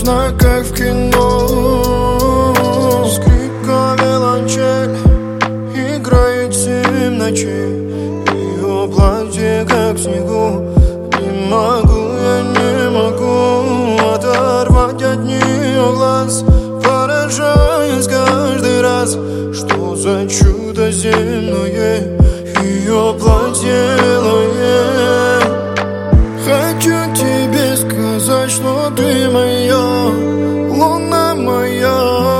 точно как в кино. Скрипка, виолончель играет 7 ночей. Ее платье как в снегу. Не могу, я не могу оторвать от нее глаз, поражаясь каждый раз. Что за чудо земное ее платье лое. Хочу тебе сказать, что ты моя, луна моя.